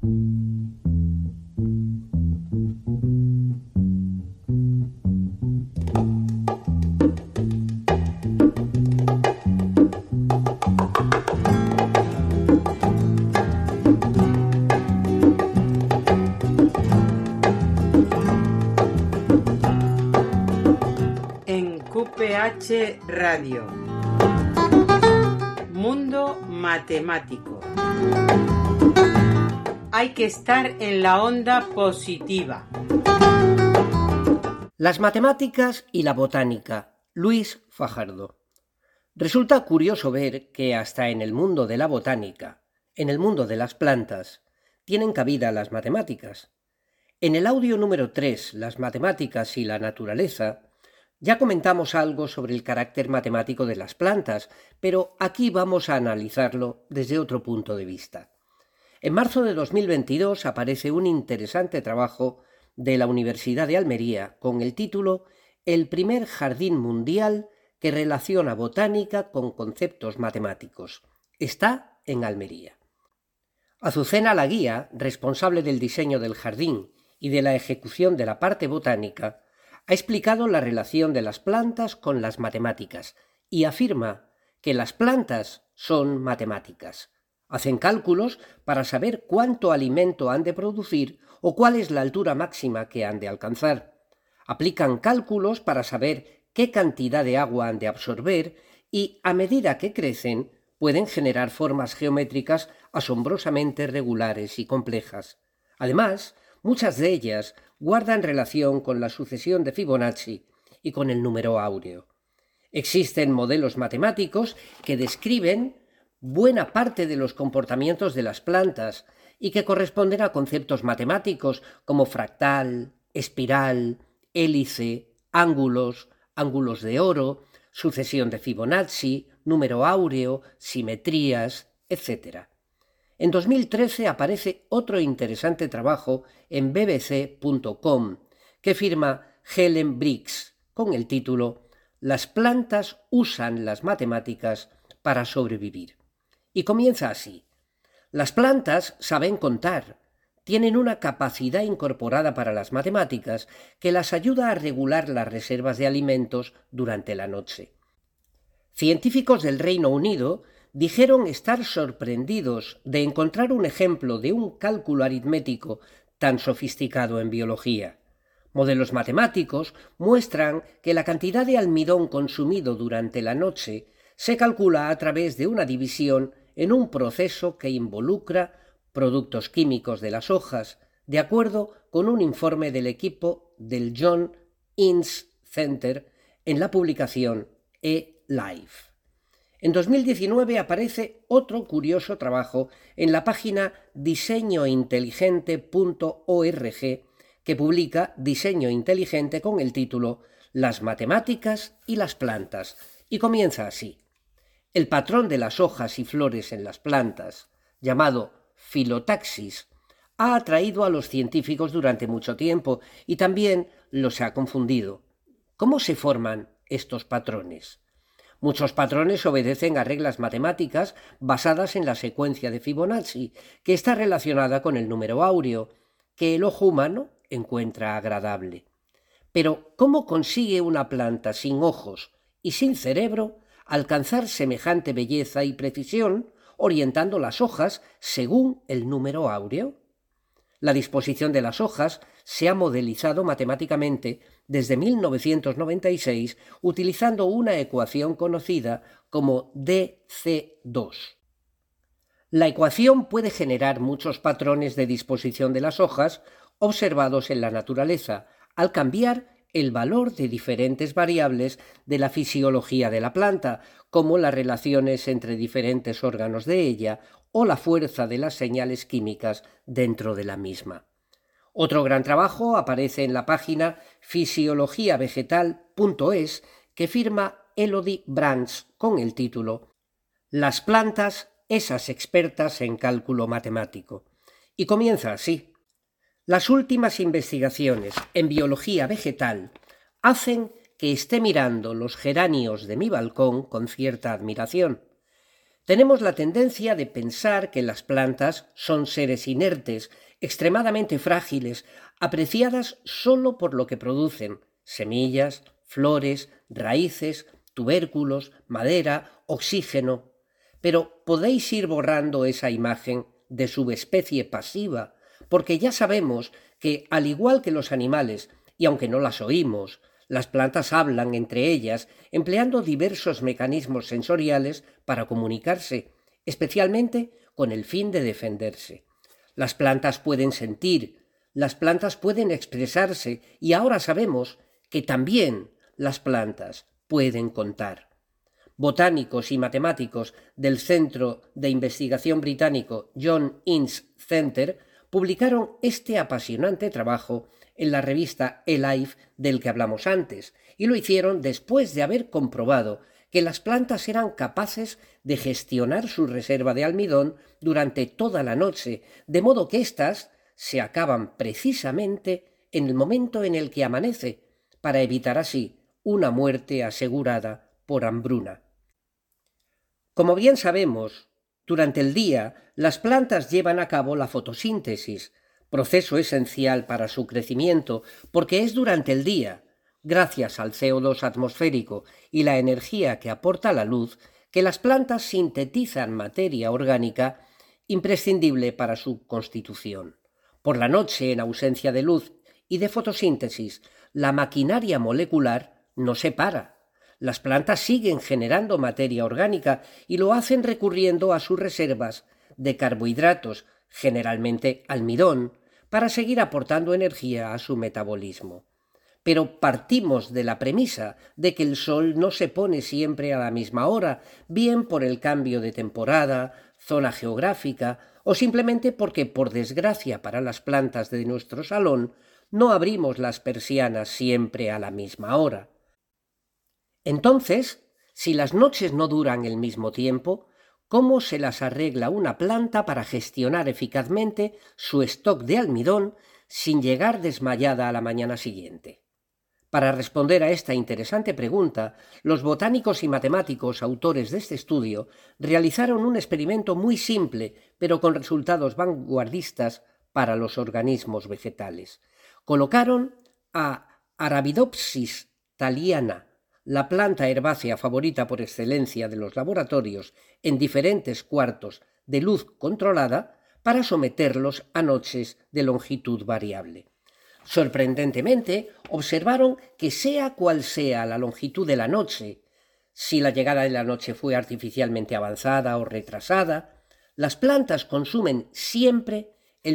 QPH Radio. Mundo matemático. Hay que estar en la onda positiva. Las matemáticas y la botánica. Luis Fajardo. Resulta curioso ver que hasta en el mundo de la botánica, en el mundo de las plantas, tienen cabida las matemáticas. En el audio número 3, las matemáticas y la naturaleza, ya comentamos algo sobre el carácter matemático de las plantas, pero aquí vamos a analizarlo desde otro punto de vista. En marzo de 2022 aparece un interesante trabajo de la Universidad de Almería con el título «El primer jardín mundial que relaciona botánica con conceptos matemáticos». Está en Almería. Azucena Laguía, responsable del diseño del jardín y de la ejecución de la parte botánica, ha explicado la relación de las plantas con las matemáticas y afirma que las plantas son matemáticas. Hacen cálculos para saber cuánto alimento han de producir o cuál es la altura máxima que han de alcanzar. Aplican cálculos para saber qué cantidad de agua han de absorber y, a medida que crecen, pueden generar formas geométricas asombrosamente regulares y complejas. Además, muchas de ellas guardan relación con la sucesión de Fibonacci y con el número áureo. Existen modelos matemáticos que describen buena parte de los comportamientos de las plantas y que corresponden a conceptos matemáticos como fractal, espiral, hélice, ángulos, ángulos de oro, sucesión de Fibonacci, número áureo, simetrías, etc. En 2013 aparece otro interesante trabajo en bbc.com que firma Helen Briggs con el título «Las plantas usan las matemáticas para sobrevivir». Y comienza así. Las plantas saben contar, tienen una capacidad incorporada para las matemáticas que las ayuda a regular las reservas de alimentos durante la noche. Científicos del Reino Unido dijeron estar sorprendidos de encontrar un ejemplo de un cálculo aritmético tan sofisticado en biología. Modelos matemáticos muestran que la cantidad de almidón consumido durante la noche se calcula a través de una división en un proceso que involucra productos químicos de las hojas, de acuerdo con un informe del equipo del John Innes Center en la publicación eLife. En 2019 aparece otro curioso trabajo en la página diseñointeligente.org que publica Diseño Inteligente con el título «Las matemáticas y las plantas» y comienza así. El patrón de las hojas y flores en las plantas, llamado filotaxis, ha atraído a los científicos durante mucho tiempo y también los ha confundido. ¿Cómo se forman estos patrones? Muchos patrones obedecen a reglas matemáticas basadas en la secuencia de Fibonacci, que está relacionada con el número áureo, que el ojo humano encuentra agradable. Pero, ¿cómo consigue una planta sin ojos y sin cerebro alcanzar semejante belleza y precisión orientando las hojas según el número áureo? La disposición de las hojas se ha modelizado matemáticamente desde 1996 utilizando una ecuación conocida como DC2. La ecuación puede generar muchos patrones de disposición de las hojas observados en la naturaleza al cambiar el valor de diferentes variables de la fisiología de la planta, como las relaciones entre diferentes órganos de ella o la fuerza de las señales químicas dentro de la misma. Otro gran trabajo aparece en la página fisiologiavegetal.es que firma Elodie Brands con el título «Las plantas, esas expertas en cálculo matemático». Y comienza así. Las últimas investigaciones en biología vegetal hacen que esté mirando los geranios de mi balcón con cierta admiración. Tenemos la tendencia de pensar que las plantas son seres inertes, extremadamente frágiles, apreciadas solo por lo que producen: semillas, flores, raíces, tubérculos, madera, oxígeno. Pero podéis ir borrando esa imagen de subespecie pasiva, porque ya sabemos que, al igual que los animales, y aunque no las oímos, las plantas hablan entre ellas, empleando diversos mecanismos sensoriales para comunicarse, especialmente con el fin de defenderse. Las plantas pueden sentir, las plantas pueden expresarse, y ahora sabemos que también las plantas pueden contar. Botánicos y matemáticos del Centro de Investigación británico John Innes Center publicaron este apasionante trabajo en la revista eLife del que hablamos antes, y lo hicieron después de haber comprobado que las plantas eran capaces de gestionar su reserva de almidón durante toda la noche, de modo que éstas se acaban precisamente en el momento en el que amanece, para evitar así una muerte asegurada por hambruna. Como bien sabemos, durante el día las plantas llevan a cabo la fotosíntesis, proceso esencial para su crecimiento, porque es durante el día, gracias al CO2 atmosférico y la energía que aporta la luz, que las plantas sintetizan materia orgánica imprescindible para su constitución. Por la noche, en ausencia de luz y de fotosíntesis, la maquinaria molecular no se para. Las plantas siguen generando materia orgánica y lo hacen recurriendo a sus reservas de carbohidratos, generalmente almidón, para seguir aportando energía a su metabolismo. Pero partimos de la premisa de que el sol no se pone siempre a la misma hora, bien por el cambio de temporada, zona geográfica, o simplemente porque, por desgracia para las plantas de nuestro salón, no abrimos las persianas siempre a la misma hora. Entonces, si las noches no duran el mismo tiempo, ¿cómo se las arregla una planta para gestionar eficazmente su stock de almidón sin llegar desmayada a la mañana siguiente? Para responder a esta interesante pregunta, los botánicos y matemáticos autores de este estudio realizaron un experimento muy simple, pero con resultados vanguardistas para los organismos vegetales. Colocaron a Arabidopsis thaliana, la planta herbácea favorita por excelencia de los laboratorios, en diferentes cuartos de luz controlada para someterlos a noches de longitud variable. Sorprendentemente, observaron que sea cual sea la longitud de la noche, si la llegada de la noche fue artificialmente avanzada o retrasada, las plantas consumen siempre el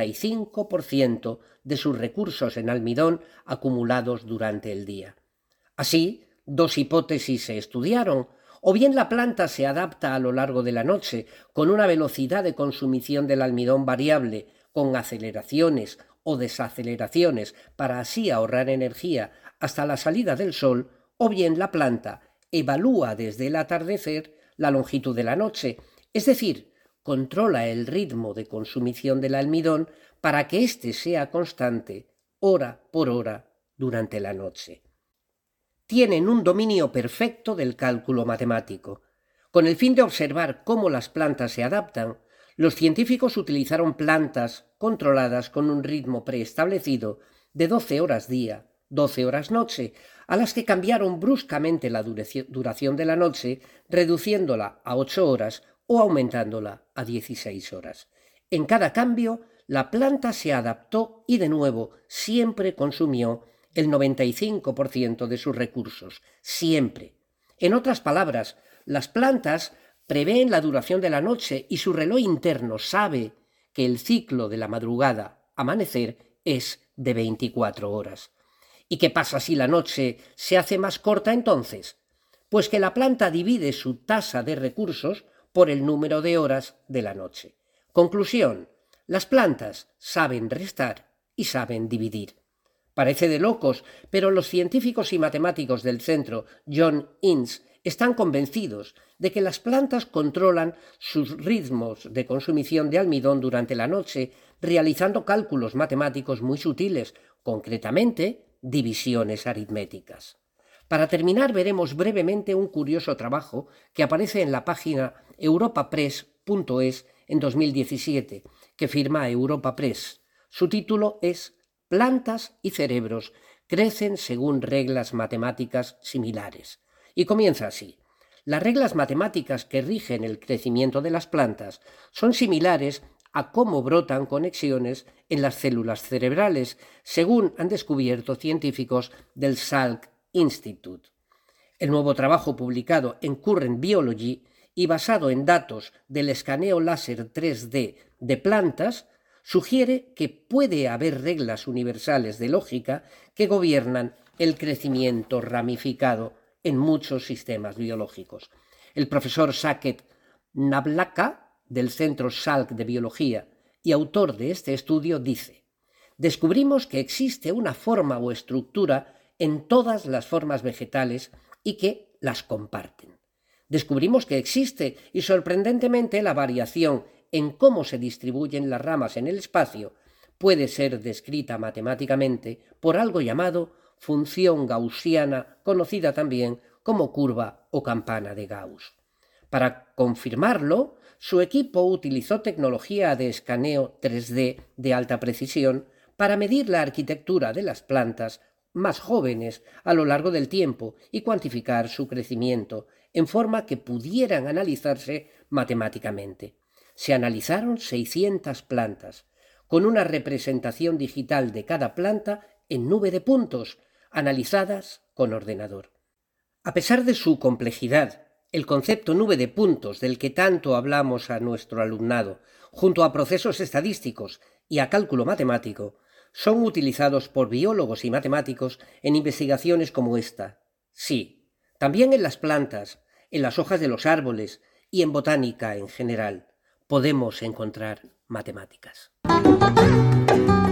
95% de sus recursos en almidón acumulados durante el día. Así, dos hipótesis se estudiaron: o bien la planta se adapta a lo largo de la noche con una velocidad de consumición del almidón variable, con aceleraciones o desaceleraciones para así ahorrar energía hasta la salida del sol, o bien la planta evalúa desde el atardecer la longitud de la noche, es decir, controla el ritmo de consumición del almidón para que éste sea constante hora por hora durante la noche. Tienen un dominio perfecto del cálculo matemático. Con el fin de observar cómo las plantas se adaptan, los científicos utilizaron plantas controladas con un ritmo preestablecido de 12 horas día, 12 horas noche, a las que cambiaron bruscamente la duración de la noche, reduciéndola a 8 horas o aumentándola a 16 horas. En cada cambio, la planta se adaptó y de nuevo siempre consumió el 95% de sus recursos, siempre. En otras palabras, las plantas prevén la duración de la noche y su reloj interno sabe que el ciclo de la madrugada-amanecer es de 24 horas. ¿Y qué pasa si la noche se hace más corta entonces? Pues que la planta divide su tasa de recursos por el número de horas de la noche. Conclusión: las plantas saben restar y saben dividir. Parece de locos, pero los científicos y matemáticos del centro John Innes están convencidos de que las plantas controlan sus ritmos de consumición de almidón durante la noche, realizando cálculos matemáticos muy sutiles, concretamente divisiones aritméticas. Para terminar, veremos brevemente un curioso trabajo que aparece en la página europapress.es en 2017, que firma Europa Press. Su título es Plantas y cerebros crecen según reglas matemáticas similares. Y comienza así. Las reglas matemáticas que rigen el crecimiento de las plantas son similares a cómo brotan conexiones en las células cerebrales, según han descubierto científicos del Salk Institute. El nuevo trabajo publicado en Current Biology y basado en datos del escaneo láser 3D de plantas sugiere que puede haber reglas universales de lógica que gobiernan el crecimiento ramificado en muchos sistemas biológicos. El profesor Saket Navlaka, del Centro Salk de Biología y autor de este estudio, dice: descubrimos que existe una forma o estructura en todas las formas vegetales y que las comparten. Descubrimos que existe, y sorprendentemente la variación en cómo se distribuyen las ramas en el espacio puede ser descrita matemáticamente por algo llamado función gaussiana, conocida también como curva o campana de Gauss. Para confirmarlo, su equipo utilizó tecnología de escaneo 3D de alta precisión para medir la arquitectura de las plantas más jóvenes a lo largo del tiempo y cuantificar su crecimiento en forma que pudieran analizarse matemáticamente. Se analizaron 600 plantas, con una representación digital de cada planta en nube de puntos, analizadas con ordenador. A pesar de su complejidad, el concepto nube de puntos del que tanto hablamos a nuestro alumnado, junto a procesos estadísticos y a cálculo matemático, son utilizados por biólogos y matemáticos en investigaciones como esta. Sí, también en las plantas, en las hojas de los árboles y en botánica en general podemos encontrar matemáticas.